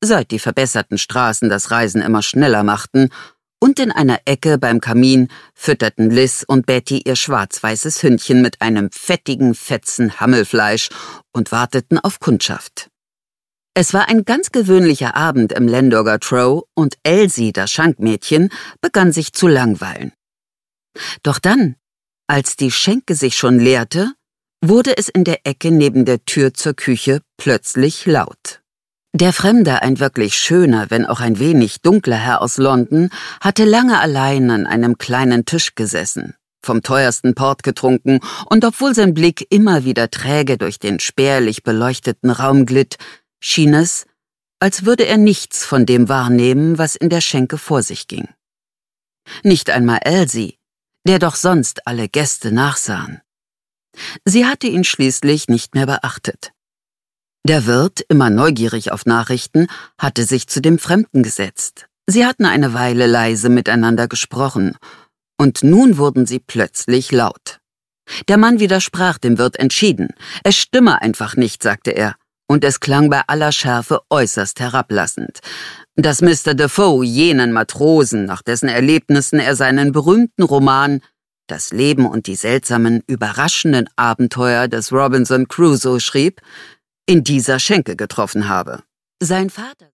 seit die verbesserten Straßen das Reisen immer schneller machten, und in einer Ecke beim Kamin fütterten Liz und Betty ihr schwarz-weißes Hündchen mit einem fettigen Fetzen Hammelfleisch und warteten auf Kundschaft. Es war ein ganz gewöhnlicher Abend im Llandoger Trow und Elsie, das Schankmädchen, begann sich zu langweilen. Doch dann, als die Schenke sich schon leerte, wurde es in der Ecke neben der Tür zur Küche plötzlich laut. Der Fremde, ein wirklich schöner, wenn auch ein wenig dunkler Herr aus London, hatte lange allein an einem kleinen Tisch gesessen, vom teuersten Port getrunken, und obwohl sein Blick immer wieder träge durch den spärlich beleuchteten Raum glitt, schien es, als würde er nichts von dem wahrnehmen, was in der Schenke vor sich ging. Nicht einmal Elsie, der doch sonst alle Gäste nachsahen. Sie hatte ihn schließlich nicht mehr beachtet. Der Wirt, immer neugierig auf Nachrichten, hatte sich zu dem Fremden gesetzt. Sie hatten eine Weile leise miteinander gesprochen, und nun wurden sie plötzlich laut. Der Mann widersprach dem Wirt entschieden. Es stimme einfach nicht, sagte er, und es klang bei aller Schärfe äußerst herablassend, dass Mr. Defoe jenen Matrosen, nach dessen Erlebnissen er seinen berühmten Roman »Das Leben und die seltsamen, überraschenden Abenteuer des Robinson Crusoe« schrieb, in dieser Schenke getroffen habe. Sein Vater